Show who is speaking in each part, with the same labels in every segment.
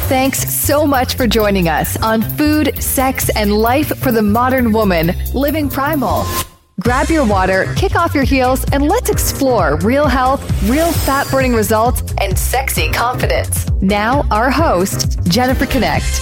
Speaker 1: Thanks so much for joining us on Food, Sex, and Life for the Modern Woman, Living Primal. Grab your water, kick off your heels, and let's explore real health, real fat-burning results, and sexy confidence. Now, our host, Jennifer Connect.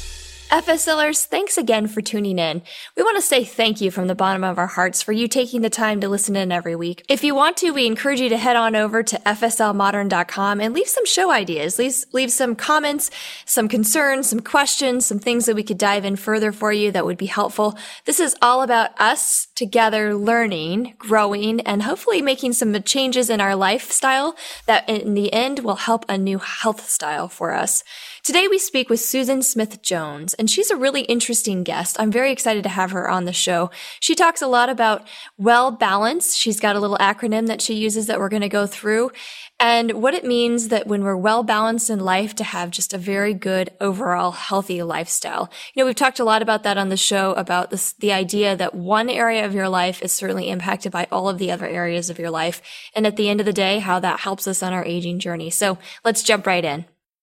Speaker 2: FSLers, thanks again for tuning in. We want to say thank you from the bottom of our hearts for you taking the time to listen in every week. If you want to, we encourage you to head on over to fslmodern.com and leave some show ideas. Leave some comments, some concerns, some questions, some things that we could dive in further for you that would be helpful. This is all about us together learning, growing, and hopefully making some changes in our lifestyle that in the end will help a new health style for us. Today we speak with Susan Smith Jones, and she's a really interesting guest. I'm very excited to have her on the show. She talks a lot about well balance. She's got a little acronym that she uses that we're going to go through, and what it means that when we're well balanced in life to have just a very good overall healthy lifestyle. You know, we've talked a lot about that on the show, about the idea that one area of your life is certainly impacted by all of the other areas of your life, and at the end of the day, how that helps us on our aging journey. So let's jump right in.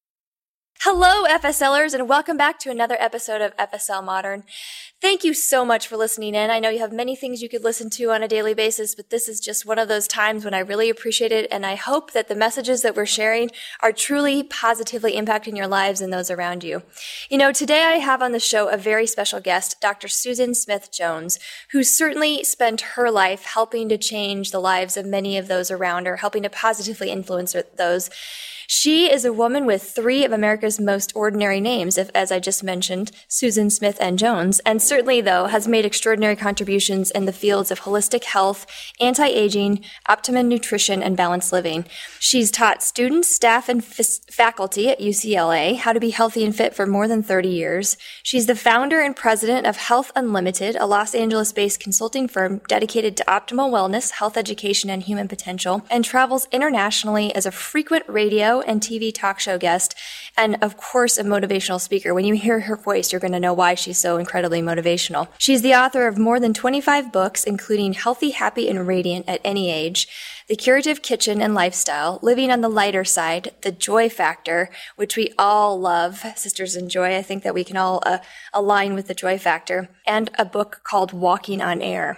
Speaker 2: Hello, FSLers, and welcome back to another episode of FSL Modern. Thank you so much for listening in. I know you have many things you could listen to on a daily basis, but this is just one of those times when I really appreciate it, and I hope that the messages that we're sharing are truly positively impacting your lives and those around you. You know, today I have on the show a very special guest, Dr. Susan Smith Jones, who certainly spent her life helping to change the lives of many of those around her, helping to positively influence those. She is a woman with three of America's most ordinary names, as I just mentioned, Susan Smith and Jones, and certainly, though, has made extraordinary contributions in the fields of holistic health, anti-aging, optimum nutrition, and balanced living. She's taught students, staff, and faculty at UCLA how to be healthy and fit for more than 30 years. She's the founder and president of Health Unlimited, a Los Angeles-based consulting firm dedicated to optimal wellness, health education, and human potential, and travels internationally as a frequent radio and TV talk show guest, and of course a motivational speaker. When you hear her voice, you're going to know why she's so incredibly motivational. She's the author of more than 25 books, including Healthy, Happy, and Radiant at Any Age, The Curative Kitchen and Lifestyle, Living on the Lighter Side, The Joy Factor, which we all love, Sisters in Joy. I think that we can all align with the Joy Factor, and a book called Walking on Air.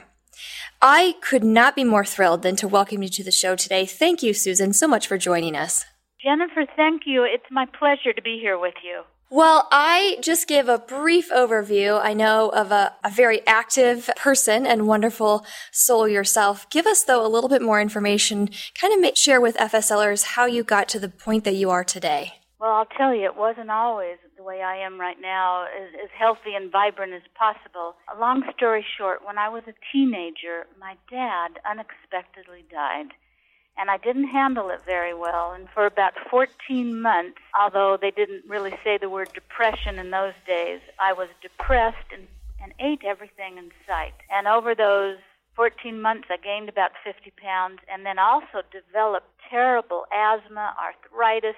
Speaker 2: I could not be more thrilled than to welcome you to the show today. Thank you, Susan, so much for joining us.
Speaker 3: Jennifer, thank you. It's my pleasure to be here with you.
Speaker 2: Well, I just give a brief overview, I know, of a very active person and wonderful soul yourself. Give us, though, a little bit more information, kind of share with FSLers how you got to the point that you are today.
Speaker 3: Well, I'll tell you, it wasn't always the way I am right now, as healthy and vibrant as possible. A long story short, when I was a teenager, my dad unexpectedly died. And I didn't handle it very well. And for about 14 months, although they didn't really say the word depression in those days, I was depressed and ate everything in sight. And over those 14 months, I gained about 50 pounds and then also developed terrible asthma, arthritis,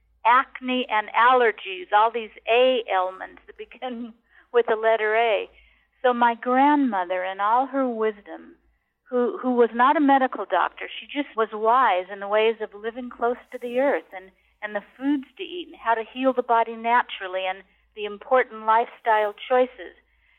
Speaker 3: acne, and allergies, all these A ailments that begin with the letter A. So my grandmother, in all her wisdom, who was not a medical doctor, she just was wise in the ways of living close to the earth and the foods to eat and how to heal the body naturally and the important lifestyle choices.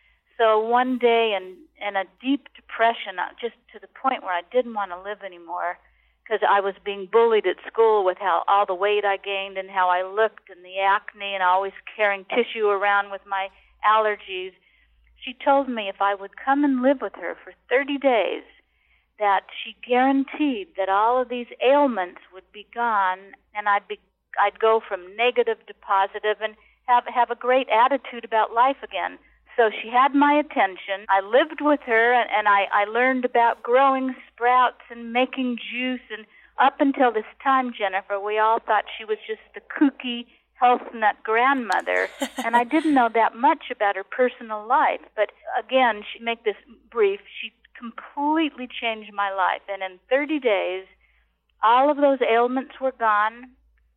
Speaker 3: So one day in a deep depression, just to the point where I didn't want to live anymore because I was being bullied at school with how all the weight I gained and how I looked and the acne and always carrying tissue around with my allergies, she told me if I would come and live with her for 30 days, that she guaranteed that all of these ailments would be gone and I'd go from negative to positive and have a great attitude about life again. So she had my attention. I lived with her and I learned about growing sprouts and making juice, and up until this time, Jennifer, we all thought she was just the kooky health nut grandmother, and I didn't know that much about her personal life. But again, she make this brief, she completely changed my life. And in 30 days, all of those ailments were gone.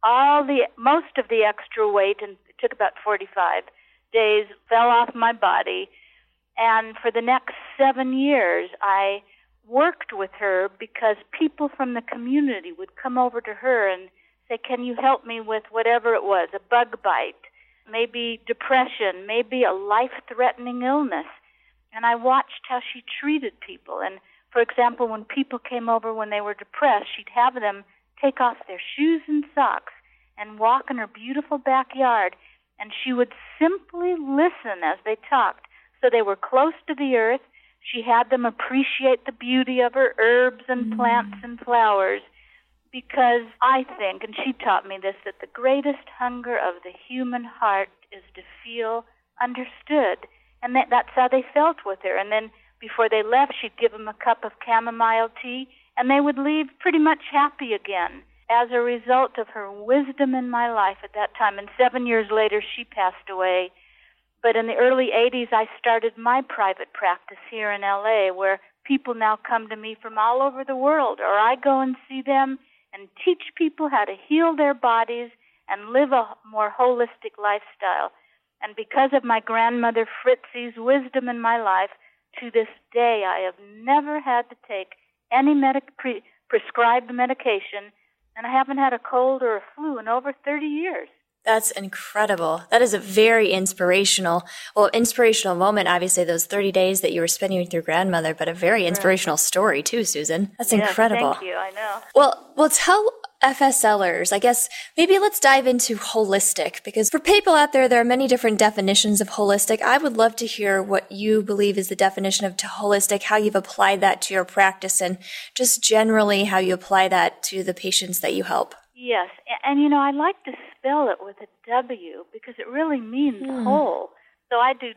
Speaker 3: Most of the extra weight, and it took about 45 days, fell off my body. And for the next 7 years, I worked with her because people from the community would come over to her and say, can you help me with whatever it was, a bug bite? maybe depression, maybe a life-threatening illness. And I watched how she treated people. And, for example, when people came over when they were depressed, she'd have them take off their shoes and socks and walk in her beautiful backyard. And she would simply listen as they talked. So they were close to the earth. She had them appreciate the beauty of her herbs and plants and flowers. Because I think, and she taught me this, that the greatest hunger of the human heart is to feel understood. And that's how they felt with her. And then before they left, she'd give them a cup of chamomile tea, and they would leave pretty much happy again as a result of her wisdom in my life at that time. And 7 years later, she passed away. But in the early 80s, I started my private practice here in L.A., where people now come to me from all over the world, or I go and see them and teach people how to heal their bodies and live a more holistic lifestyle. And because of my grandmother Fritzie's wisdom in my life, to this day I have never had to take any prescribed medication, and I haven't had a cold or a flu in over 30 years.
Speaker 2: That's incredible. That is a very inspirational moment, obviously, those 30 days that you were spending with your grandmother, but a very inspirational story too, Susan. That's incredible.
Speaker 3: Thank you, I know.
Speaker 2: Well, tell FSLers, I guess, maybe let's dive into holistic, because for people out there, there are many different definitions of holistic. I would love to hear what you believe is the definition of holistic, how you've applied that to your practice, and just generally how you apply that to the patients that you help.
Speaker 3: Yes, and I like to spell it with a W because it really means whole. So I do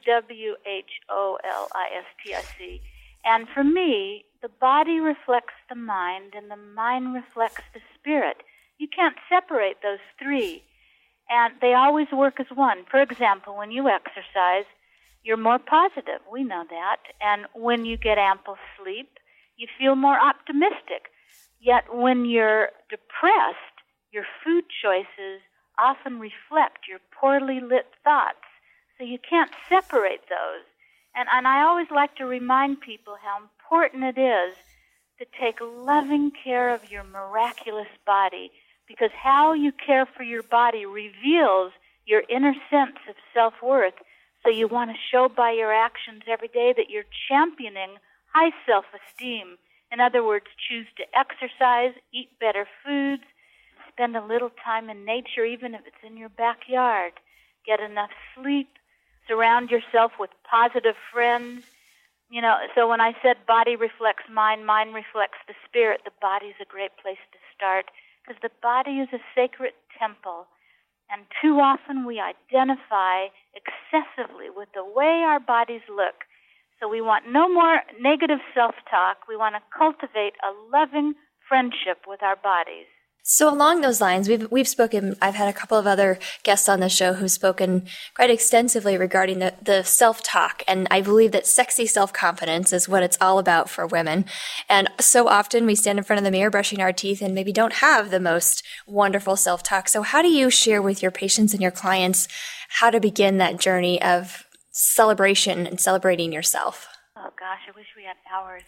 Speaker 3: WHOLISTIC. And for me, the body reflects the mind and the mind reflects the spirit. You can't separate those three. And they always work as one. For example, when you exercise, you're more positive. We know that. And when you get ample sleep, you feel more optimistic. Yet when you're depressed, your food choices often reflect your poorly lit thoughts. So you can't separate those. And I always like to remind people how important it is to take loving care of your miraculous body, because how you care for your body reveals your inner sense of self-worth. So you want to show by your actions every day that you're championing high self-esteem. In other words, choose to exercise, eat better foods, spend a little time in nature, even if it's in your backyard. Get enough sleep. Surround yourself with positive friends. So when I said body reflects mind, mind reflects the spirit, the body's a great place to start, because the body is a sacred temple. And too often we identify excessively with the way our bodies look. So we want no more negative self-talk. We want to cultivate a loving friendship with our bodies.
Speaker 2: So along those lines, we've spoken, I've had a couple of other guests on the show who've spoken quite extensively regarding the self-talk, and I believe that sexy self-confidence is what it's all about for women. And so often we stand in front of the mirror brushing our teeth and maybe don't have the most wonderful self-talk. So how do you share with your patients and your clients how to begin that journey of celebration and celebrating yourself?
Speaker 3: Oh, gosh, I wish we had hours.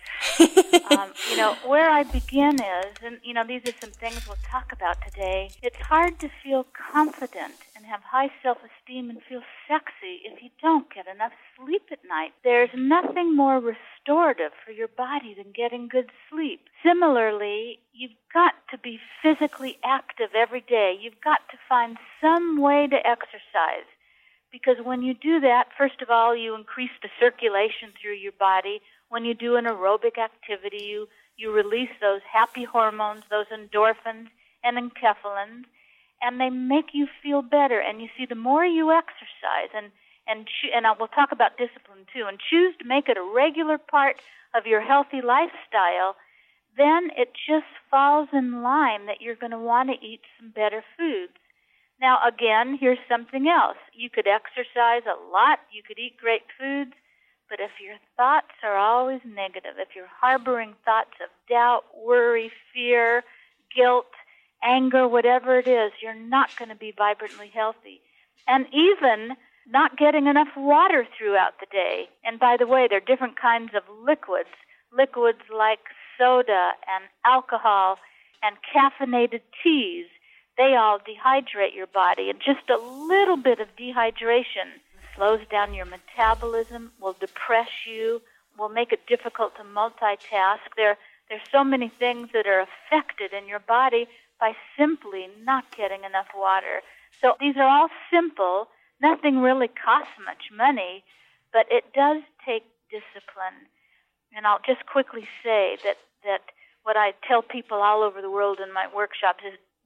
Speaker 3: Where I begin is, and, these are some things we'll talk about today. It's hard to feel confident and have high self-esteem and feel sexy if you don't get enough sleep at night. There's nothing more restorative for your body than getting good sleep. Similarly, you've got to be physically active every day. You've got to find some way to exercise. Because when you do that, first of all, you increase the circulation through your body. When you do an aerobic activity, you release those happy hormones, those endorphins and enkephalins, and they make you feel better. And you see, the more you exercise, and we'll talk about discipline too, and choose to make it a regular part of your healthy lifestyle, then it just falls in line that you're going to want to eat some better foods. Now, again, here's something else. You could exercise a lot, you could eat great foods, but if your thoughts are always negative, if you're harboring thoughts of doubt, worry, fear, guilt, anger, whatever it is, you're not going to be vibrantly healthy. And even not getting enough water throughout the day. And by the way, there are different kinds of liquids like soda and alcohol and caffeinated teas. they all dehydrate your body. And just a little bit of dehydration slows down your metabolism, will depress you, will make it difficult to multitask. There's so many things that are affected in your body by simply not getting enough water. So these are all simple. Nothing really costs much money, but it does take discipline. And I'll just quickly say that what I tell people all over the world in my workshops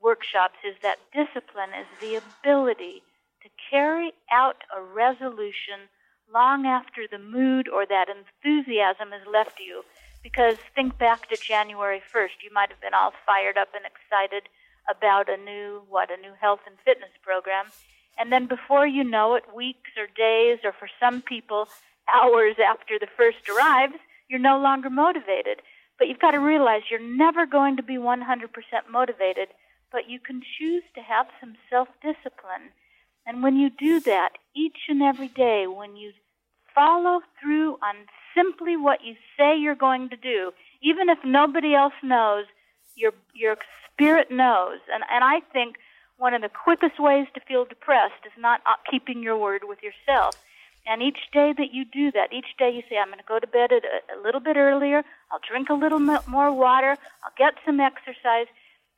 Speaker 3: is that discipline is the ability to carry out a resolution long after the mood or that enthusiasm has left you. Because think back to January 1st. You might have been all fired up and excited about a new health and fitness program. And then before you know it, weeks or days, or for some people, hours after the first arrives, you're no longer motivated. But you've got to realize you're never going to be 100% motivated, but you can choose to have some self-discipline. And when you do that, each and every day, when you follow through on simply what you say you're going to do, even if nobody else knows, your spirit knows. And I think one of the quickest ways to feel depressed is not keeping your word with yourself. And each day that you do that, each day you say, I'm going to go to bed a little bit earlier, I'll drink a little more water, I'll get some exercise.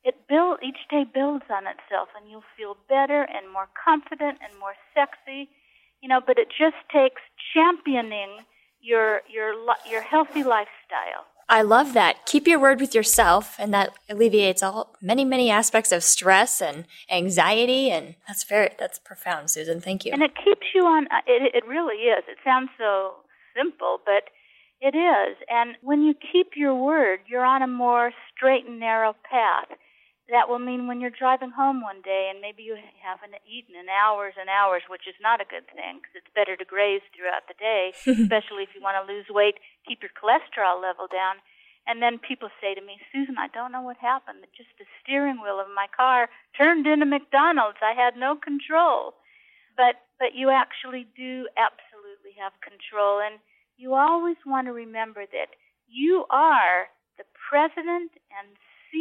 Speaker 3: Each day builds on itself, and you'll feel better and more confident and more sexy. But it just takes championing your healthy lifestyle.
Speaker 2: I love that. Keep your word with yourself, and that alleviates many aspects of stress and anxiety, and that's profound, Susan. Thank you.
Speaker 3: And it keeps you on. It really is. It sounds so simple, but it is. And when you keep your word, you're on a more straight and narrow path. That will mean when you're driving home one day and maybe you haven't eaten in hours and hours, which is not a good thing because it's better to graze throughout the day, especially if you want to lose weight, keep your cholesterol level down. And then people say to me, Susan, I don't know what happened. Just the steering wheel of my car turned into McDonald's. I had no control. But you actually do absolutely have control. And you always want to remember that you are the president and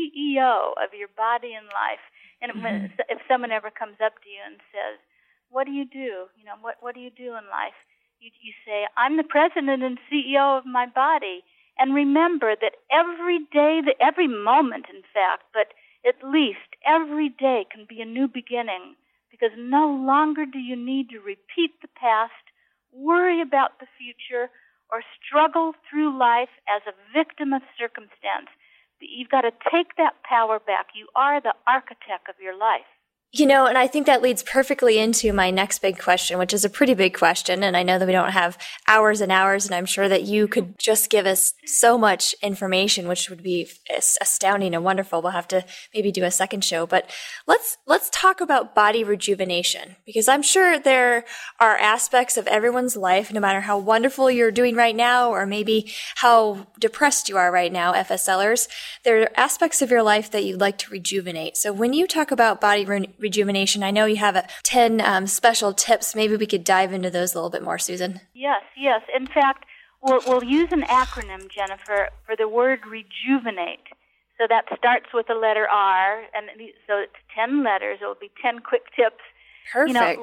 Speaker 3: CEO of your body and life. And if someone ever comes up to you and says, what do you do? What do you do in life? You say, I'm the president and CEO of my body. And remember that every day, every moment, in fact, but at least every day can be a new beginning, because no longer do you need to repeat the past, worry about the future, or struggle through life as a victim of circumstance. You've got to take that power back. You are the architect of your life.
Speaker 2: And I think that leads perfectly into my next big question, which is a pretty big question. And I know that we don't have hours and hours, and I'm sure that you could just give us so much information, which would be astounding and wonderful. We'll have to maybe do a second show, but let's talk about body rejuvenation, because I'm sure there are aspects of everyone's life, no matter how wonderful you're doing right now, or maybe how depressed you are right now, FSLers, there are aspects of your life that you'd like to rejuvenate. So when you talk about body rejuvenation, I know you have 10 special tips. Maybe we could dive into those a little bit more, Susan.
Speaker 3: Yes. In fact, we'll use an acronym, Jennifer, for the word rejuvenate. So that starts with the letter R, and so it's 10 letters. It will be 10 quick tips.
Speaker 2: Perfect.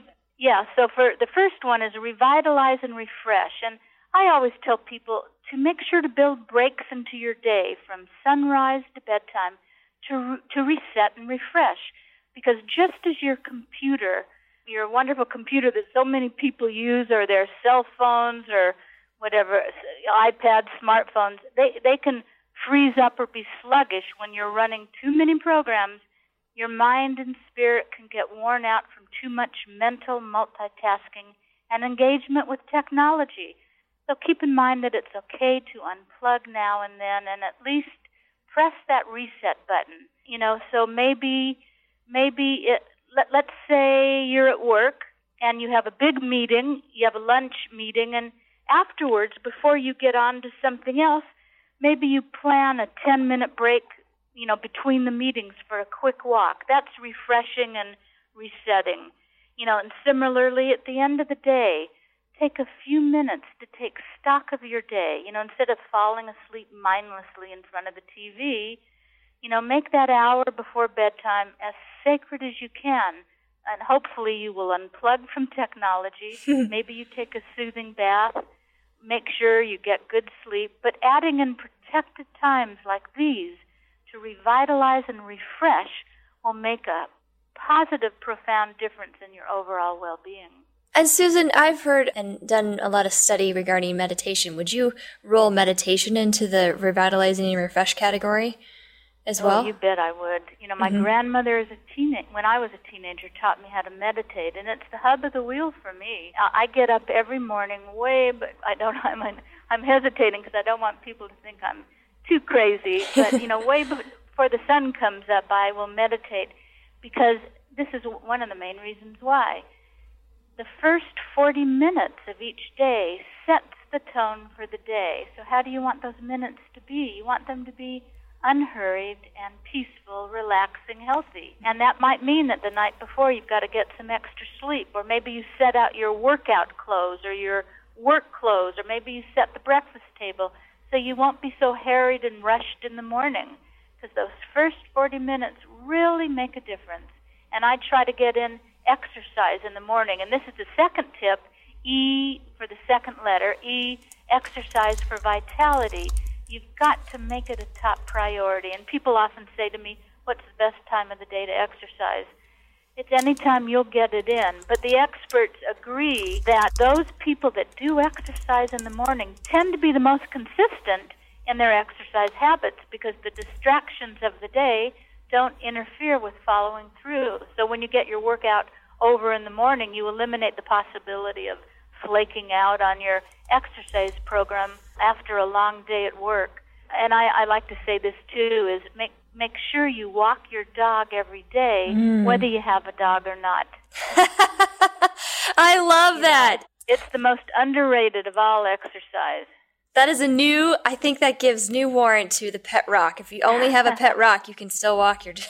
Speaker 3: So for the first one is revitalize and refresh. And I always tell people to make sure to build breaks into your day from sunrise to bedtime to reset and refresh. Because just as your computer, your wonderful computer that so many people use, or their cell phones or whatever, iPads, smartphones, they can freeze up or be sluggish when you're running too many programs. Your mind and spirit can get worn out from too much mental multitasking and engagement with technology. So keep in mind that it's okay to unplug now and then, and at least press that reset button. So maybe let's say you're at work and you have a big meeting, you have a lunch meeting, and afterwards, before you get on to something else, maybe you plan a 10-minute break, between the meetings for a quick walk. That's refreshing and resetting. And similarly, at the end of the day, take a few minutes to take stock of your day. Instead of falling asleep mindlessly in front of the TV, Make that hour before bedtime as sacred as you can. And hopefully you will unplug from technology. Maybe you take a soothing bath. Make sure you get good sleep. But adding in protected times like these to revitalize and refresh will make a positive, profound difference in your overall well-being.
Speaker 2: And Susan, I've heard and done a lot of study regarding meditation. Would you roll meditation into the revitalizing and refresh category as well?
Speaker 3: Oh, you bet I would. My grandmother when I was a teenager, taught me how to meditate, and it's the hub of the wheel for me. I get up every morning but I'm hesitating because I don't want people to think I'm too crazy. But, way before the sun comes up, I will meditate because this is one of the main reasons why. The first 40 minutes of each day sets the tone for the day. So how do you want those minutes to be? You want them to be unhurried and peaceful, relaxing, healthy. And that might mean that the night before you've got to get some extra sleep, or maybe you set out your workout clothes or your work clothes, or maybe you set the breakfast table so you won't be so harried and rushed in the morning, because those first 40 minutes really make a difference. And I try to get in exercise in the morning. And this is the second tip, E for the second letter, E, exercise for vitality. You've got to make it a top priority. And people often say to me, what's the best time of the day to exercise? It's any time you'll get it in. But the experts agree that those people that do exercise in the morning tend to be the most consistent in their exercise habits because the distractions of the day don't interfere with following through. So when you get your workout over in the morning, you eliminate the possibility of flaking out on your exercise program after a long day at work. And I like to say this too, is make sure you walk your dog every day, whether you have a dog or not.
Speaker 2: I love that.
Speaker 3: It's the most underrated of all exercise.
Speaker 2: That is I think that gives new warrant to the pet rock. If you only have a pet rock, you can still walk your dog.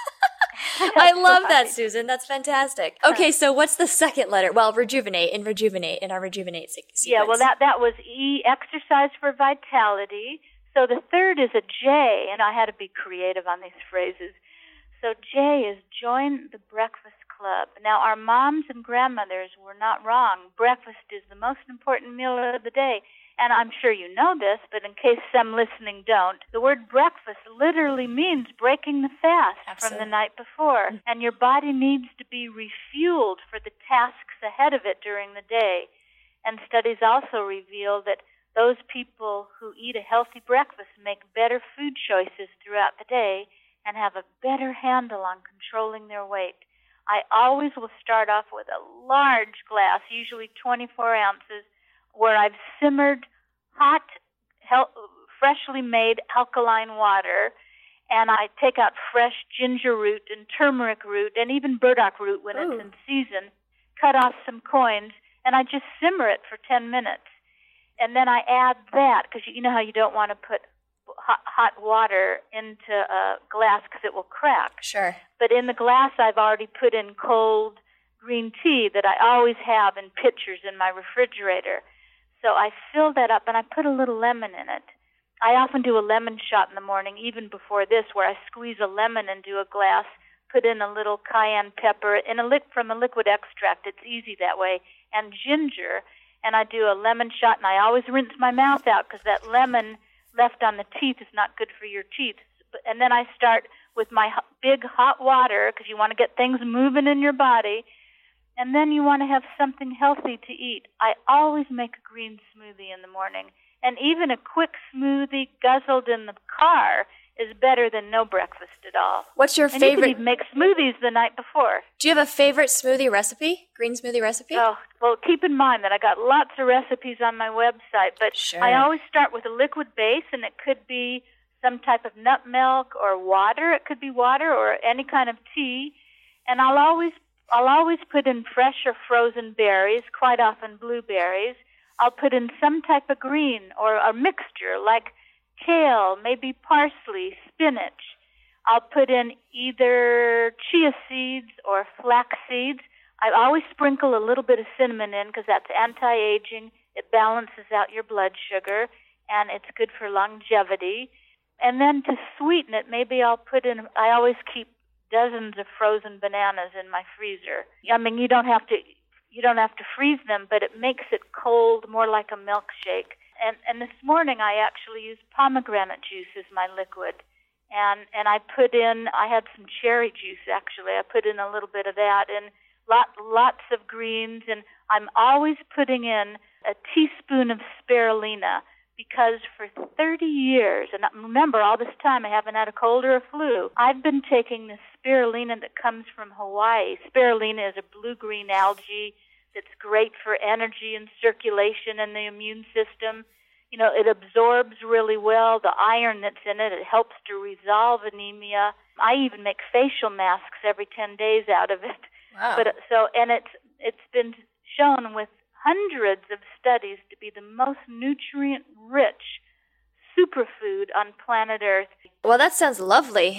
Speaker 2: I love that, Susan. That's fantastic. Okay, so what's the second letter? Well, rejuvenate in our rejuvenate sequence.
Speaker 3: Yeah, well, that was E, exercise for vitality. So the third is a J, and I had to be creative on these phrases. So J is join the breakfast club. Now, our moms and grandmothers were not wrong. Breakfast is the most important meal of the day. And I'm sure you know this, but in case some listening don't, the word breakfast literally means breaking the fast from the night before. And your body needs to be refueled for the tasks ahead of it during the day. And studies also reveal that those people who eat a healthy breakfast make better food choices throughout the day and have a better handle on controlling their weight. I always will start off with a large glass, usually 24 ounces, where I've simmered hot, freshly made alkaline water, and I take out fresh ginger root and turmeric root and even burdock root when it's in season, cut off some coins, and I just simmer it for 10 minutes. And then I add that, because you know how you don't want to put hot water into a glass because it will crack.
Speaker 2: Sure.
Speaker 3: But in the glass, I've already put in cold green tea that I always have in pitchers in my refrigerator. So I fill that up, and I put a little lemon in it. I often do a lemon shot in the morning, even before this, where I squeeze a lemon into a glass, put in a little cayenne pepper, from a liquid extract. It's easy that way, and ginger. And I do a lemon shot, and I always rinse my mouth out because that lemon left on the teeth is not good for your teeth. And then I start with my big hot water because you want to get things moving in your body. And then you want to have something healthy to eat. I always make a green smoothie in the morning. And even a quick smoothie guzzled in the car is better than no breakfast at all.
Speaker 2: What's your favorite?
Speaker 3: And you can even make smoothies the night before.
Speaker 2: Do you have a favorite smoothie recipe? Green smoothie recipe?
Speaker 3: Oh, well, keep in mind that I got lots of recipes on my website. But
Speaker 2: sure.
Speaker 3: I always start with a liquid base, and it could be some type of nut milk or water. It could be water or any kind of tea. And I'll always put in fresh or frozen berries, quite often blueberries. I'll put in some type of green or a mixture like kale, maybe parsley, spinach. I'll put in either chia seeds or flax seeds. I always sprinkle a little bit of cinnamon in because that's anti-aging. It balances out your blood sugar, and it's good for longevity. And then to sweeten it, maybe I'll put in, I always keep dozens of frozen bananas in my freezer. I mean, you don't have to freeze them, but it makes it cold, more like a milkshake. And this morning I actually used pomegranate juice as my liquid. And I had some cherry juice actually. I put in a little bit of that and lots of greens. And I'm always putting in a teaspoon of spirulina because for 30 years, and remember all this time I haven't had a cold or a flu, I've been taking this spirulina that comes from Hawaii. Spirulina is a blue-green algae that's great for energy and circulation and the immune system. You know, it absorbs really well the iron that's in it. It helps to resolve anemia. I even make facial masks every 10 days out of it.
Speaker 2: Wow.
Speaker 3: And it's been shown with hundreds of studies to be the most nutrient-rich superfood on planet Earth.
Speaker 2: Well, that sounds lovely.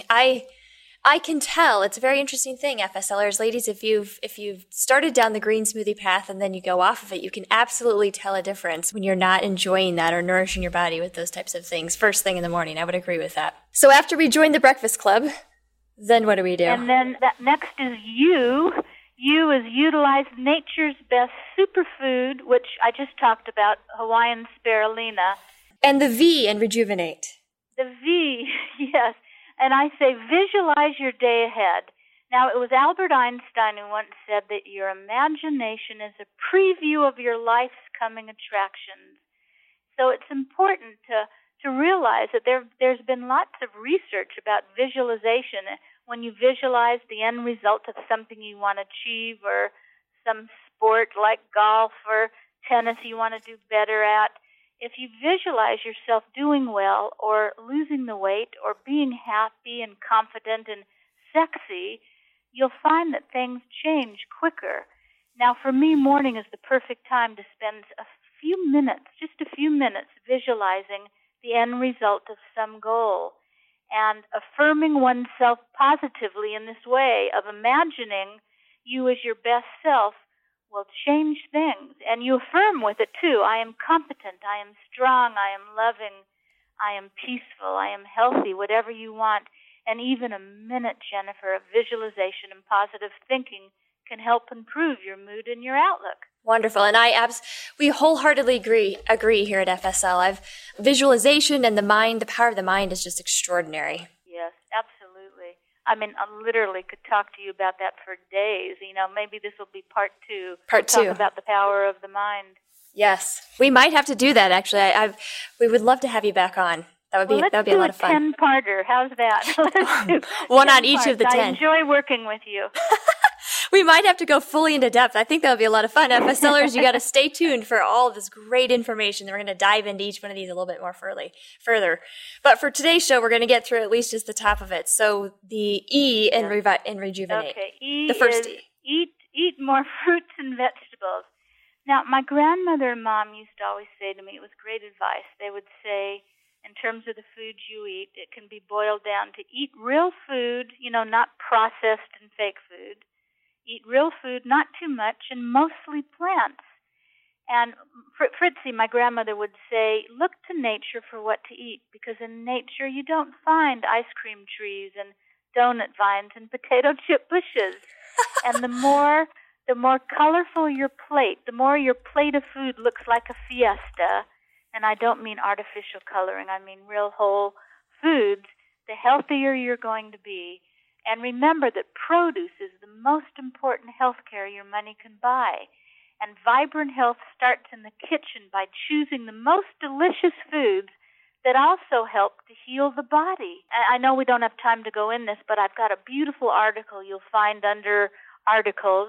Speaker 2: I can tell. It's a very interesting thing, FSLers. Ladies, if you've started down the green smoothie path and then you go off of it, you can absolutely tell a difference when you're not enjoying that or nourishing your body with those types of things first thing in the morning. I would agree with that. So after we join the Breakfast Club, then what do we do?
Speaker 3: And then that next is you. You is utilize nature's best superfood, which I just talked about, Hawaiian spirulina.
Speaker 2: And the V in rejuvenate.
Speaker 3: The V, yes. And I say visualize your day ahead. Now, it was Albert Einstein who once said that your imagination is a preview of your life's coming attractions. So it's important to realize that there's been lots of research about visualization. When you visualize the end result of something you want to achieve or some sport like golf or tennis you want to do better at, if you visualize yourself doing well or losing the weight or being happy and confident and sexy, you'll find that things change quicker. Now, for me, morning is the perfect time to spend a few minutes, just a few minutes, visualizing the end result of some goal. And affirming oneself positively in this way of imagining you as your best self will change things. And you affirm with it, too. I am competent. I am strong. I am loving. I am peaceful. I am healthy, whatever you want. And even a minute, Jennifer, of visualization and positive thinking can help improve your mood and your outlook.
Speaker 2: Wonderful. And we wholeheartedly agree here at FSL. Visualization and the power of the mind is just extraordinary.
Speaker 3: Yes, absolutely. I mean, I literally could talk to you about that for days. You know, maybe this will be part 2.
Speaker 2: Part 2.
Speaker 3: Talk about the power of the mind.
Speaker 2: Yes. We might have to do that, actually. We would love to have you back on. That would be a lot of fun.
Speaker 3: Let's do a 10-parter. How's that? Let's do
Speaker 2: one on each of the 10.
Speaker 3: I enjoy working with you.
Speaker 2: We might have to go fully into depth. I think that would be a lot of fun. FSLers, you got to stay tuned for all of this great information. We're going to dive into each one of these a little bit more further. But for today's show, we're going to get through at least just the top of it. So the E in rejuvenate.
Speaker 3: Okay, E
Speaker 2: the first
Speaker 3: is
Speaker 2: E.
Speaker 3: Eat more fruits and vegetables. Now, my grandmother and mom used to always say to me, it was great advice. They would say, in terms of the food you eat, it can be boiled down to eat real food, not processed and fake food. Eat real food, not too much, and mostly plants. And Fritzy, my grandmother, would say, look to nature for what to eat, because in nature you don't find ice cream trees and donut vines and potato chip bushes. And the more colorful your plate, the more your plate of food looks like a fiesta, and I don't mean artificial coloring, I mean real whole foods, the healthier you're going to be. And remember that produce is the most important health care your money can buy. And vibrant health starts in the kitchen by choosing the most delicious foods that also help to heal the body. I know we don't have time to go in this, but I've got a beautiful article you'll find under articles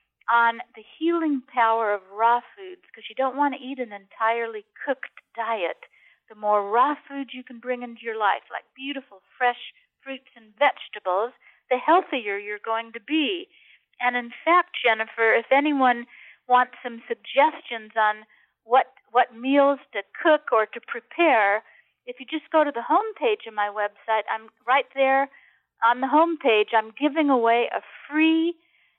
Speaker 3: on the healing power of raw foods, because you don't want to eat an entirely cooked diet. The more raw foods you can bring into your life, like beautiful, fresh fruits and vegetables, the healthier you're going to be. And in fact, Jennifer, if anyone wants some suggestions on what meals to cook or to prepare, if you just go to the homepage of my website, I'm right there on the homepage, I'm giving away a free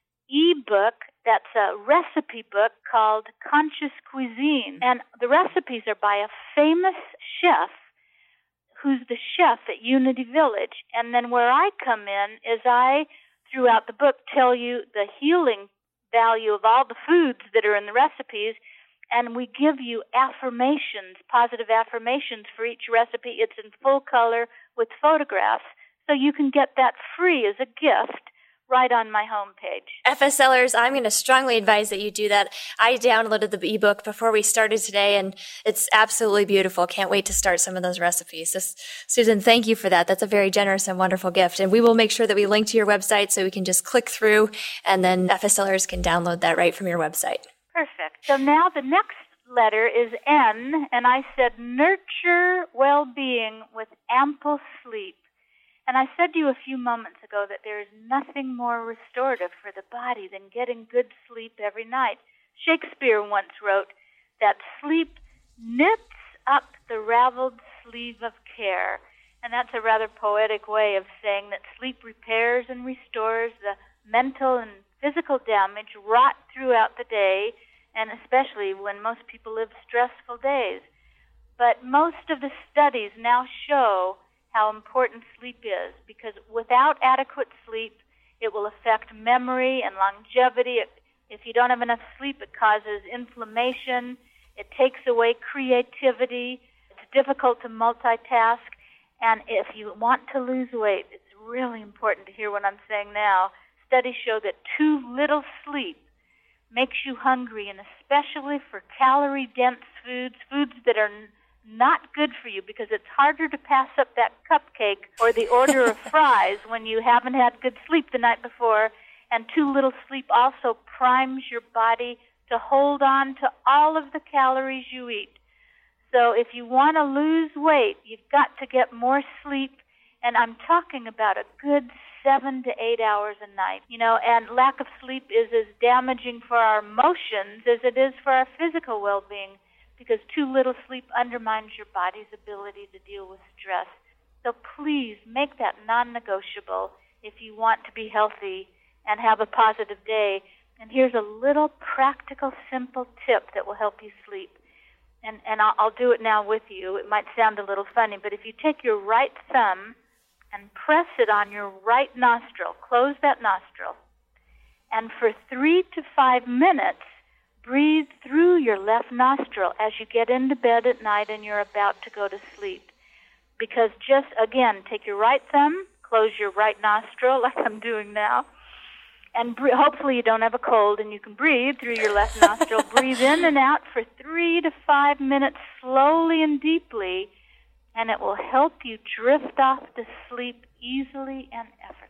Speaker 3: ebook that's a recipe book called Conscious Cuisine. And the recipes are by a famous chef who's the chef at Unity Village. And then where I come in is I, throughout the book, tell you the healing value of all the foods that are in the recipes, and we give you affirmations, positive affirmations for each recipe. It's in full color with photographs, so you can get that free as a gift right on my homepage.
Speaker 2: FSLers, I'm going to strongly advise that you do that. I downloaded the ebook before we started today, and it's absolutely beautiful. Can't wait to start some of those recipes. Susan, thank you for that. That's a very generous and wonderful gift. And we will make sure that we link to your website so we can just click through, and then FSLers can download that right from your website.
Speaker 3: Perfect. So now the next letter is N, and I said nurture well-being with ample sleep. And I said to you a few moments ago that there is nothing more restorative for the body than getting good sleep every night. Shakespeare once wrote that sleep knits up the raveled sleeve of care. And that's a rather poetic way of saying that sleep repairs and restores the mental and physical damage wrought throughout the day, and especially when most people live stressful days. But most of the studies now show how important sleep is, because without adequate sleep, it will affect memory and longevity. If you don't have enough sleep, it causes inflammation. It takes away creativity. It's difficult to multitask. And if you want to lose weight, it's really important to hear what I'm saying now. Studies show that too little sleep makes you hungry, and especially for calorie-dense foods that are not good for you, because it's harder to pass up that cupcake or the order of fries when you haven't had good sleep the night before. And too little sleep also primes your body to hold on to all of the calories you eat. So if you want to lose weight, you've got to get more sleep. And I'm talking about a good 7 to 8 hours a night. And lack of sleep is as damaging for our emotions as it is for our physical well-being, because too little sleep undermines your body's ability to deal with stress. So please make that non-negotiable if you want to be healthy and have a positive day. And here's a little practical, simple tip that will help you sleep. And I'll do it now with you. It might sound a little funny, but if you take your right thumb and press it on your right nostril, close that nostril, and for 3 to 5 minutes, breathe through your left nostril as you get into bed at night and you're about to go to sleep. Because just, again, take your right thumb, close your right nostril like I'm doing now, and hopefully you don't have a cold and you can breathe through your left nostril. Breathe in and out for 3 to 5 minutes slowly and deeply, and it will help you drift off to sleep easily and effortlessly.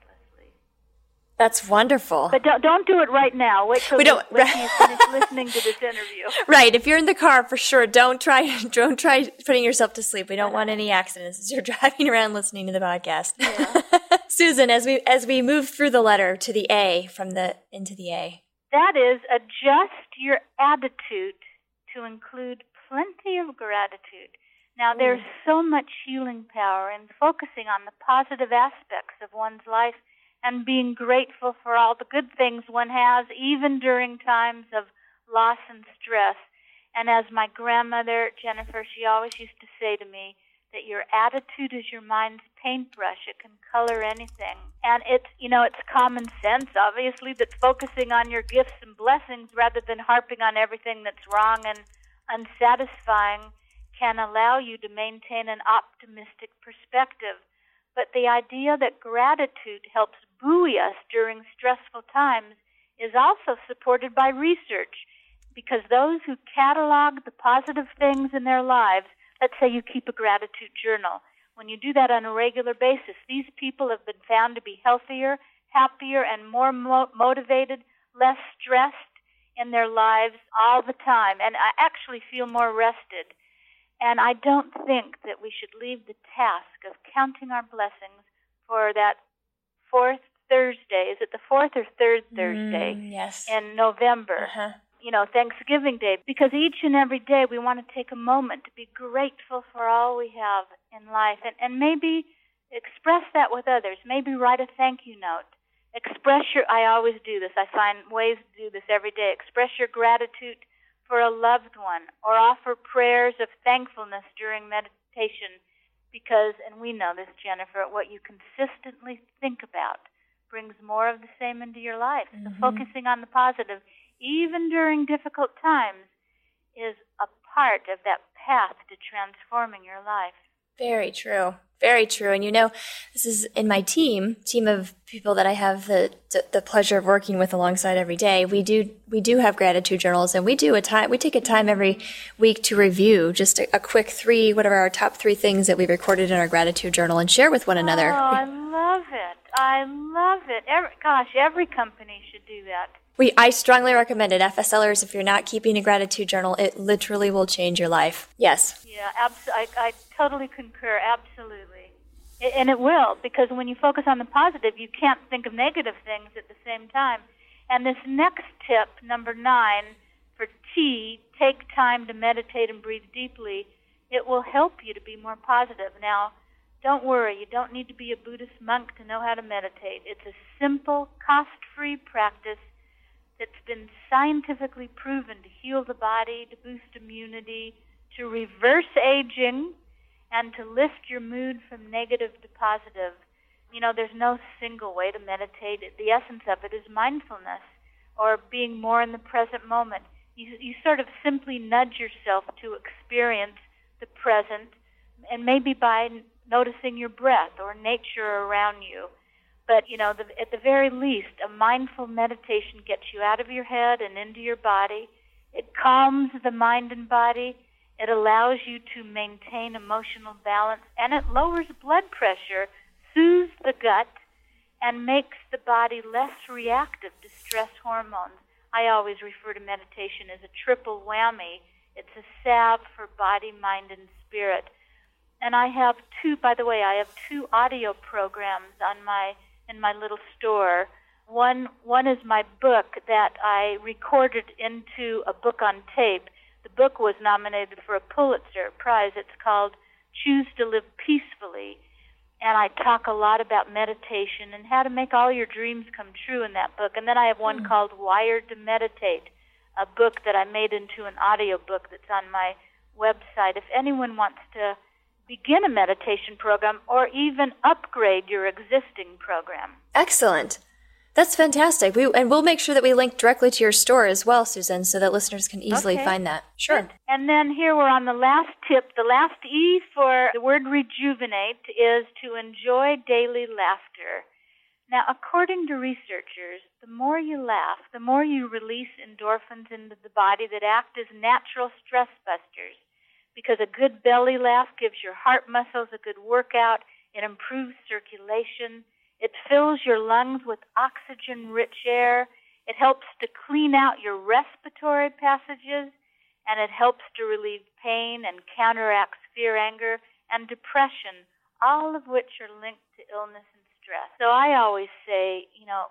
Speaker 2: That's wonderful.
Speaker 3: But don't do it right now. Wait till you finish listening to this interview.
Speaker 2: Right. If you're in the car, for sure, don't try putting yourself to sleep. We don't want any accidents as you're driving around listening to the podcast. Yeah. Susan, as we move through the letter to the A, into the A.
Speaker 3: That is, adjust your attitude to include plenty of gratitude. Now, there's so much healing power in focusing on the positive aspects of one's life and being grateful for all the good things one has, even during times of loss and stress. And as my grandmother, Jennifer, she always used to say to me that your attitude is your mind's paintbrush. It can color anything. And it's common sense, obviously, that focusing on your gifts and blessings rather than harping on everything that's wrong and unsatisfying can allow you to maintain an optimistic perspective. But the idea that gratitude helps buoy us during stressful times is also supported by research, because those who catalog the positive things in their lives, let's say you keep a gratitude journal, when you do that on a regular basis, these people have been found to be healthier, happier, and more motivated, less stressed in their lives all the time, and I actually feel more rested. And I don't think that we should leave the task of counting our blessings for that fourth Thursday. Is it the fourth or third Thursday?
Speaker 2: Yes.
Speaker 3: In November.
Speaker 2: Uh-huh.
Speaker 3: Thanksgiving Day. Because each and every day we want to take a moment to be grateful for all we have in life. And maybe express that with others. Maybe write a thank you note. I always do this. I find ways to do this every day. Express your gratitude for a loved one, or offer prayers of thankfulness during meditation, because, and we know this, Jennifer, what you consistently think about brings more of the same into your life. So focusing on the positive, even during difficult times, is a part of that path to transforming your life.
Speaker 2: Very true. Very true. And this is in my team of people that I have the pleasure of working with alongside every day. We do have gratitude journals, and we take a time every week to review just a quick our top 3 things that we recorded in our gratitude journal and share with one another.
Speaker 3: Oh, I love it. I love it. Every company should do that.
Speaker 2: I strongly recommend it. FSLers, if you're not keeping a gratitude journal, it literally will change your life. Yes.
Speaker 3: Yeah, I totally concur, absolutely. And it will, because when you focus on the positive, you can't think of negative things at the same time. And this next tip, number 9, for T, take time to meditate and breathe deeply, it will help you to be more positive. Now, don't worry, you don't need to be a Buddhist monk to know how to meditate. It's a simple, cost-free practice that's been scientifically proven to heal the body, to boost immunity, to reverse aging, and to lift your mood from negative to positive. There's no single way to meditate. The essence of it is mindfulness, or being more in the present moment. You sort of simply nudge yourself to experience the present, and maybe by noticing your breath or nature around you. But, at the very least, a mindful meditation gets you out of your head and into your body. It calms the mind and body. It allows you to maintain emotional balance, and it lowers blood pressure, soothes the gut, and makes the body less reactive to stress hormones. I always refer to meditation as a triple whammy. It's a salve for body, mind, and spirit. And I have 2 audio programs in my little store. One is my book that I recorded into a book on tape. The book was nominated for a Pulitzer Prize. It's called Choose to Live Peacefully. And I talk a lot about meditation and how to make all your dreams come true in that book. And then I have one called Wired to Meditate, a book that I made into an audio book that's on my website. If anyone wants to begin a meditation program or even upgrade your existing program.
Speaker 2: Excellent. That's fantastic. We'll make sure that we link directly to your store as well, Susan, so that listeners can easily find that. Sure.
Speaker 3: And then here we're on the last tip. The last E for the word rejuvenate is to enjoy daily laughter. Now, according to researchers, the more you laugh, the more you release endorphins into the body that act as natural stress busters. Because a good belly laugh gives your heart muscles a good workout. It improves circulation. It fills your lungs with oxygen-rich air. It helps to clean out your respiratory passages, and it helps to relieve pain and counteracts fear, anger, and depression, all of which are linked to illness and stress. So I always say,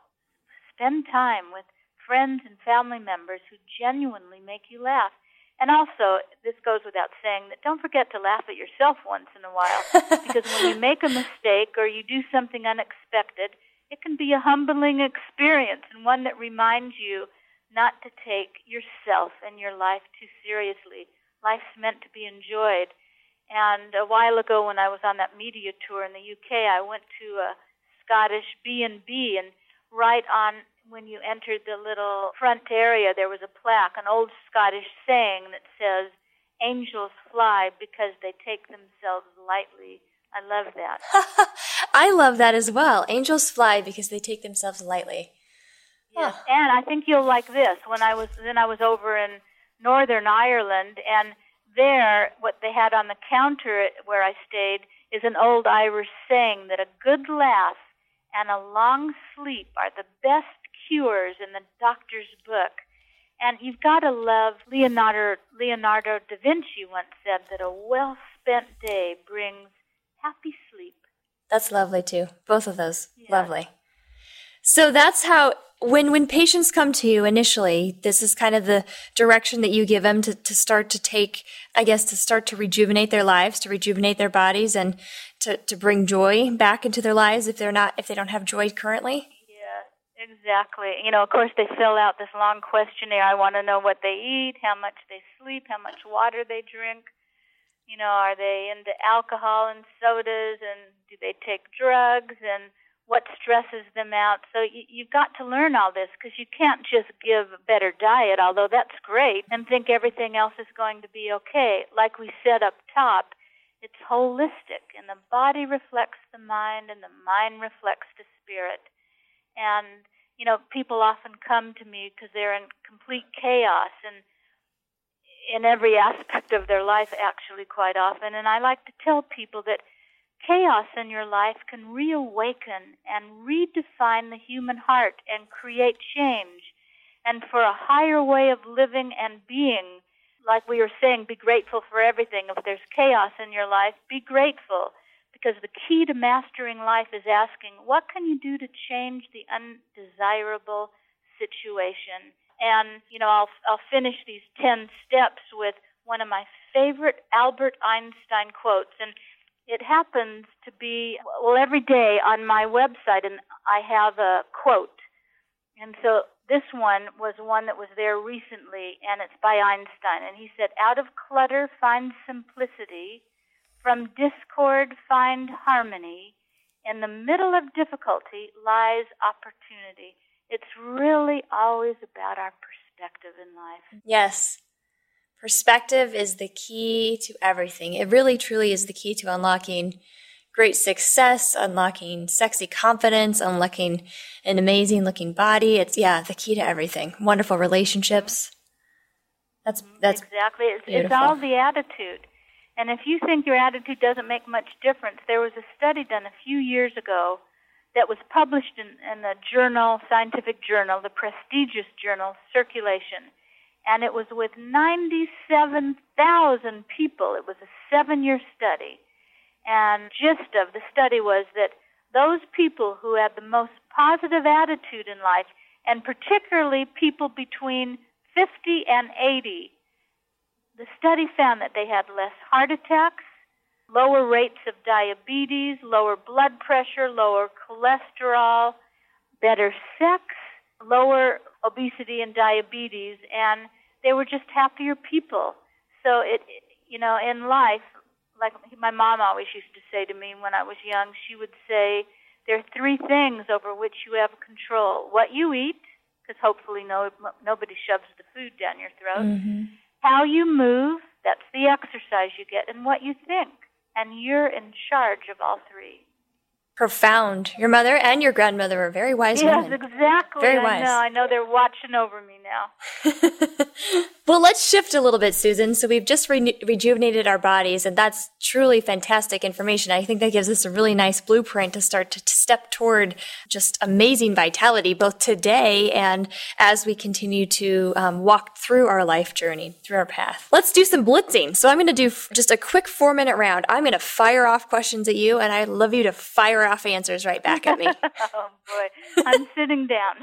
Speaker 3: spend time with friends and family members who genuinely make you laugh. And also, this goes without saying, that don't forget to laugh at yourself once in a while, because when you make a mistake or you do something unexpected, it can be a humbling experience and one that reminds you not to take yourself and your life too seriously. Life's meant to be enjoyed. And a while ago when I was on that media tour in the UK, I went to a Scottish B&B, and right on when you entered the little front area, there was a plaque, an old Scottish saying that says, "Angels fly because they take themselves lightly." I love that.
Speaker 2: I love that as well. Angels fly because they take themselves lightly.
Speaker 3: Yes, and I think you'll like this. I was over in Northern Ireland, and there, what they had on the counter where I stayed is an old Irish saying that a good laugh and a long sleep are the best cures in the doctor's book. And you've got to love, Leonardo da Vinci once said that a well-spent day brings happy sleep.
Speaker 2: That's lovely too. Both of those. Yeah. Lovely. So that's how, when patients come to you initially, this is kind of the direction that you give them to start to take, I guess, to start to rejuvenate their lives, to rejuvenate their bodies, and to bring joy back into their lives if they don't have joy currently.
Speaker 3: Exactly. Of course, they fill out this long questionnaire. I want to know what they eat, how much they sleep, how much water they drink. Are they into alcohol and sodas, and do they take drugs, and what stresses them out? So you've got to learn all this, because you can't just give a better diet, although that's great, and think everything else is going to be okay. Like we said up top, it's holistic, and the body reflects the mind, and the mind reflects the spirit. And, people often come to me because they're in complete chaos, and in every aspect of their life, actually, quite often. And I like to tell people that chaos in your life can reawaken and redefine the human heart and create change. And for a higher way of living and being, like we were saying, be grateful for everything. If there's chaos in your life, be grateful. Because the key to mastering life is asking, what can you do to change the undesirable situation? And, I'll finish these 10 steps with one of my favorite Albert Einstein quotes. And it happens to be, every day on my website, and I have a quote. And so this one was one that was there recently, and it's by Einstein. And he said, out of clutter, find simplicity. From discord, find harmony. In the middle of difficulty lies opportunity. It's really always about our perspective in life.
Speaker 2: Yes. Perspective is the key to everything. It really, truly is the key to unlocking great success, unlocking sexy confidence, unlocking an amazing-looking body. It's, the key to everything. Wonderful relationships. That's
Speaker 3: exactly. It's all the attitude. And if you think your attitude doesn't make much difference, there was a study done a few years ago that was published in a journal, scientific journal, the prestigious journal Circulation. And it was with 97,000 people. It was a 7-year study. And gist of the study was that those people who had the most positive attitude in life, and particularly people between 50 and 80, the study found that they had less heart attacks, lower rates of diabetes, lower blood pressure, lower cholesterol, better sex, lower obesity and diabetes, and they were just happier people. So in life, like my mom always used to say to me when I was young, she would say, there are 3 things over which you have control. What you eat, because hopefully nobody shoves the food down your throat. Mm-hmm. How you move, that's the exercise you get, and what you think. And you're in charge of all 3.
Speaker 2: Profound. Your mother and your grandmother were very wise women.
Speaker 3: Yes, exactly.
Speaker 2: Very wise.
Speaker 3: I know they're watching over me now.
Speaker 2: Well, let's shift a little bit, Susan. So we've just rejuvenated our bodies, and that's truly fantastic information. I think that gives us a really nice blueprint to start to step toward just amazing vitality, both today and as we continue to walk through our life journey, through our path. Let's do some blitzing. So I'm going to do just a quick 4-minute round. I'm going to fire off questions at you, and I'd love you to fire off answers right back at me.
Speaker 3: Oh, boy. I'm sitting down.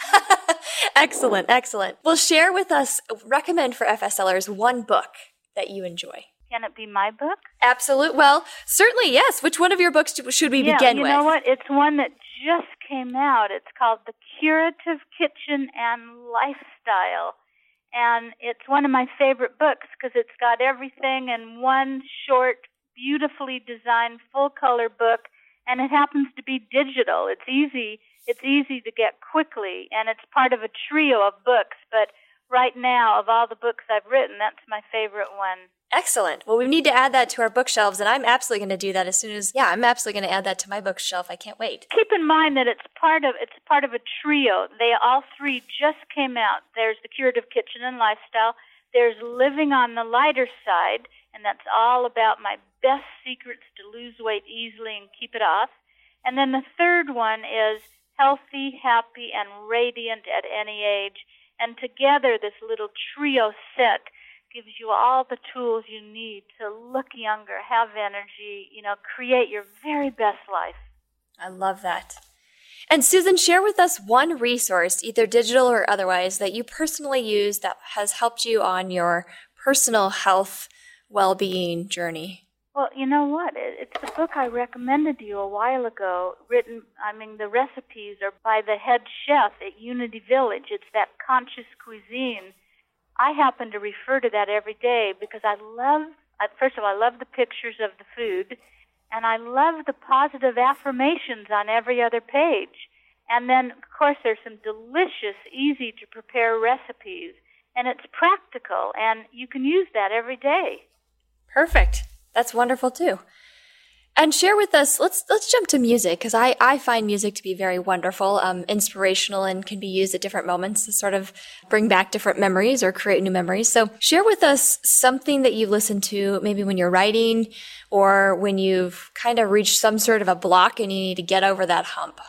Speaker 2: Excellent, excellent. Well, share with us, recommend for FSLers one book that you enjoy.
Speaker 3: Can it be my book?
Speaker 2: Absolutely. Well, certainly, yes. Which one of your books should we begin with?
Speaker 3: You know what? It's one that just came out. It's called The Curative Kitchen and Lifestyle. And it's one of my favorite books because it's got everything in one short, beautifully designed, full-color book. And it happens to be digital. It's easy to get quickly, and it's part of a trio of books. But right now, of all the books I've written, that's my favorite one.
Speaker 2: Excellent. Well, we need to add that to our bookshelves, and I'm absolutely going to do that as soon as, I'm absolutely going to add that to my bookshelf. I can't wait.
Speaker 3: Keep in mind that it's part of a trio. They all 3 just came out. There's The Curative Kitchen and Lifestyle. There's Living on the Lighter Side, and that's all about my best secrets to lose weight easily and keep it off. And then the third one is Healthy, Happy, and Radiant at Any Age. And together, this little trio set gives you all the tools you need to look younger, have energy, create your very best life.
Speaker 2: I love that. And Susan, share with us one resource, either digital or otherwise, that you personally use that has helped you on your personal health, well-being journey.
Speaker 3: Well, you know what? It's the book I recommended to you a while ago, the recipes are by the head chef at Unity Village. It's that conscious cuisine. I happen to refer to that every day because I First of all, I love the pictures of the food, and I love the positive affirmations on every other page. And then, of course, there's some delicious, easy-to-prepare recipes, and it's practical, and you can use that every day.
Speaker 2: Perfect. That's wonderful, too. And share with us, let's jump to music, because I find music to be very wonderful, inspirational, and can be used at different moments to sort of bring back different memories or create new memories. So share with us something that you listen to maybe when you're writing or when you've kind of reached some sort of a block and you need to get over that hump.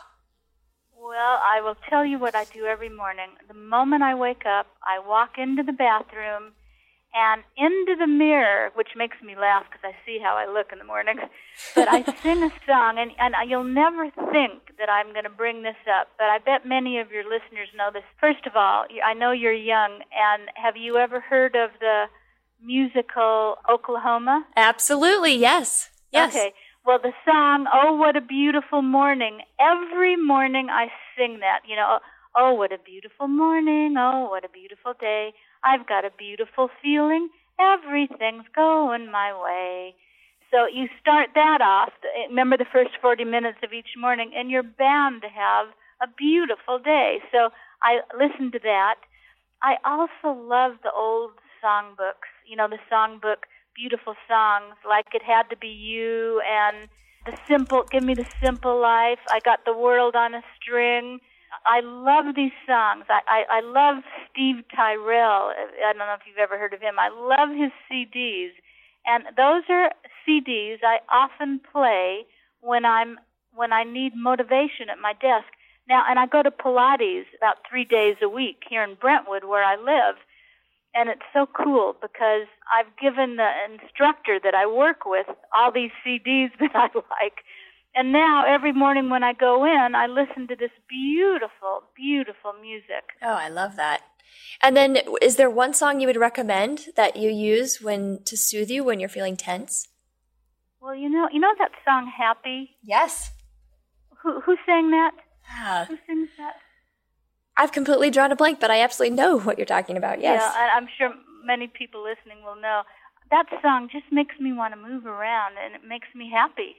Speaker 3: Well, I will tell you what I do every morning. The moment I wake up, I walk into the bathroom and into the mirror, which makes me laugh because I see how I look in the morning. But I sing a song, and you'll never think that I'm going to bring this up, but I bet many of your listeners know this. First of all, I know you're young, and have you ever heard of the musical Oklahoma?
Speaker 2: Absolutely, yes. Yes.
Speaker 3: Okay. Well, the song, Oh, What a Beautiful Morning, every morning I sing that, oh, what a beautiful morning, oh, what a beautiful day. I've got a beautiful feeling, everything's going my way. So you start that off, remember the first 40 minutes of each morning, and you're bound to have a beautiful day. So I listen to that. I also love the old songbooks, the songbook, beautiful songs, like It Had to Be You, and Give Me the Simple Life, I Got the World on a String. I love these songs. I love Steve Tyrell. I don't know if you've ever heard of him. I love his CDs. And those are CDs I often play when I need motivation at my desk. Now, and I go to Pilates about 3 days a week here in Brentwood where I live. And it's so cool because I've given the instructor that I work with all these CDs that I like. And now, every morning when I go in, I listen to this beautiful, beautiful music.
Speaker 2: Oh, I love that. And then, is there one song you would recommend that you use to soothe you when you're feeling tense?
Speaker 3: Well, you know that song, Happy?
Speaker 2: Yes.
Speaker 3: Who sang that? Who sings that?
Speaker 2: I've completely drawn a blank, but I absolutely know what you're talking about, yes.
Speaker 3: Yeah, I'm sure many people listening will know. That song just makes me want to move around, and it makes me happy.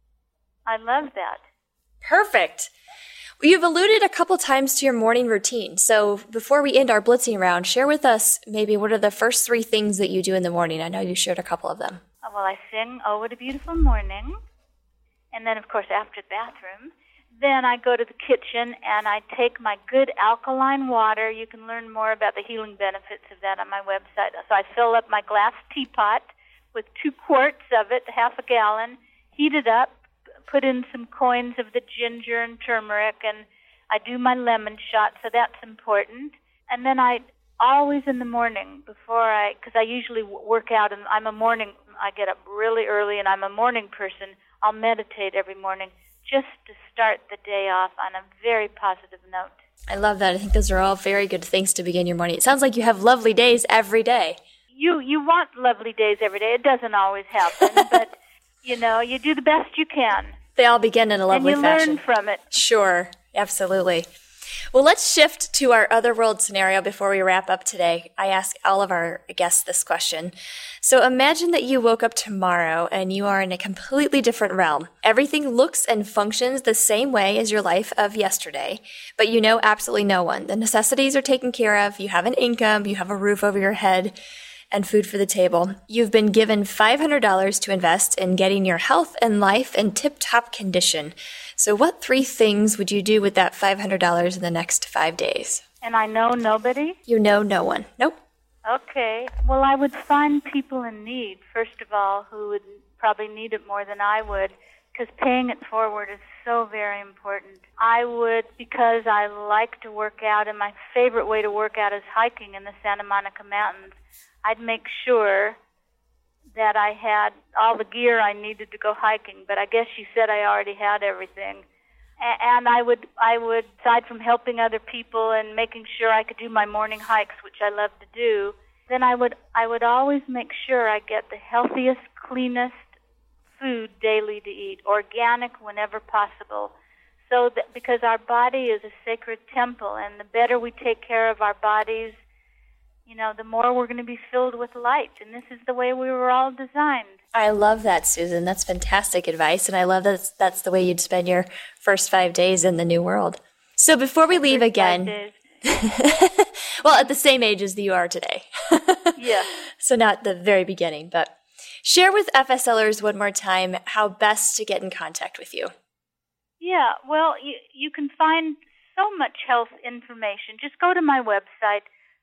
Speaker 3: I love that.
Speaker 2: Perfect. Well, you've alluded a couple times to your morning routine. So before we end our blitzing round, share with us maybe what are the first 3 things that you do in the morning. I know you shared a couple of them.
Speaker 3: Well, I sing Oh, What a Beautiful Morning. And then, of course, after the bathroom. Then I go to the kitchen and I take my good alkaline water. You can learn more about the healing benefits of that on my website. So I fill up my glass teapot with 2 quarts of it, half a gallon, heat it up, put in some coins of the ginger and turmeric, and I do my lemon shot, so that's important. And then I always in the morning because I usually work out, and I get up really early, and I'm a morning person. I'll meditate every morning just to start the day off on a very positive note.
Speaker 2: I love that. I think those are all very good things to begin your morning. It sounds like you have lovely days every day.
Speaker 3: You want lovely days every day. It doesn't always happen, but you do the best you can.
Speaker 2: They all begin in a lovely fashion.
Speaker 3: And you learn from it.
Speaker 2: Sure, absolutely. Well, let's shift to our otherworld scenario before we wrap up today. I ask all of our guests this question. So imagine that you woke up tomorrow and you are in a completely different realm. Everything looks and functions the same way as your life of yesterday, but you know absolutely no one. The necessities are taken care of. You have an income. You have a roof over your head and food for the table. You've been given $500 to invest in getting your health and life in tip-top condition. So what 3 things would you do with that $500 in the next 5 days?
Speaker 3: And I know nobody?
Speaker 2: You know no one. Nope.
Speaker 3: Okay. Well, I would find people in need, first of all, who would probably need it more than I would, because paying it forward is so very important. I would, because I like to work out, and my favorite way to work out is hiking in the Santa Monica Mountains, I'd make sure that I had all the gear I needed to go hiking, but I guess you said I already had everything. And I would, aside from helping other people and making sure I could do my morning hikes, which I love to do, then I would always make sure I get the healthiest, cleanest food daily to eat, organic whenever possible. So that, because our body is a sacred temple, and the better we take care of our bodies, the more we're going to be filled with light. And this is the way we were all designed.
Speaker 2: I love that, Susan. That's fantastic advice. And I love that that's the way you'd spend your first 5 days in the new world. So before we leave again, well, at the same age as you are today.
Speaker 3: Yeah.
Speaker 2: So not the very beginning, but share with FSLers one more time how best to get in contact with you.
Speaker 3: Yeah, well, you can find so much health information. Just go to my website,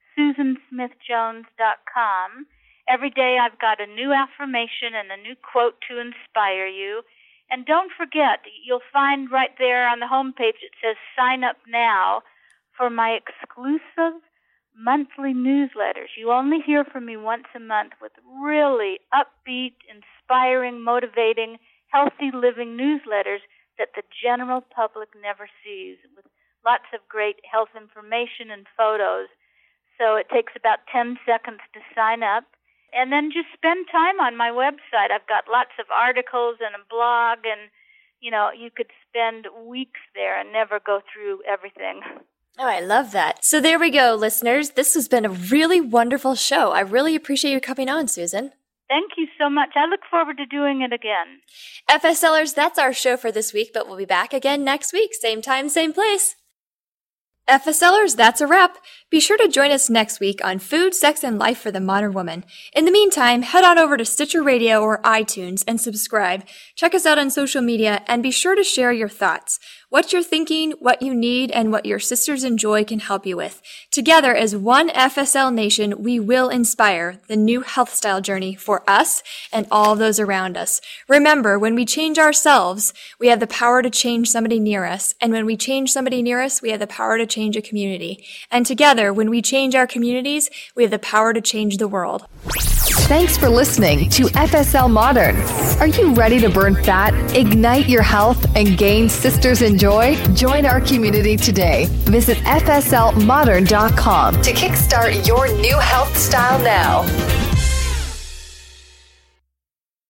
Speaker 3: SusanSmithJones.com. Every day I've got a new affirmation and a new quote to inspire you. And don't forget, you'll find right there on the homepage it says sign up now for my exclusive monthly newsletters. You only hear from me once a month with really upbeat, inspiring, motivating, healthy living newsletters that the general public never sees, with lots of great health information and photos. So it takes about 10 seconds to sign up. And then just spend time on my website. I've got lots of articles and a blog, and, you could spend weeks there and never go through everything.
Speaker 2: Oh, I love that. So there we go, listeners. This has been a really wonderful show. I really appreciate you coming on, Susan.
Speaker 3: Thank you so much. I look forward to doing it again.
Speaker 2: FSLers, that's our show for this week, but we'll be back again next week. Same time, same place. FSLers, that's a wrap. Be sure to join us next week on Food, Sex, and Life for the Modern Woman. In the meantime, head on over to Stitcher Radio or iTunes and subscribe. Check us out on social media and be sure to share your thoughts. What you're thinking, what you need, and what your sisters enjoy can help you with. Together as one FSL nation, we will inspire the new health style journey for us and all those around us. Remember, when we change ourselves, we have the power to change somebody near us. And when we change somebody near us, we have the power to change a community. And together, when we change our communities, we have the power to change the world.
Speaker 1: Thanks for listening to FSL Modern. Are you ready to burn fat, ignite your health, and gain sisters and joy? Join our community today. Visit FSLModern.com to kickstart your new health style now.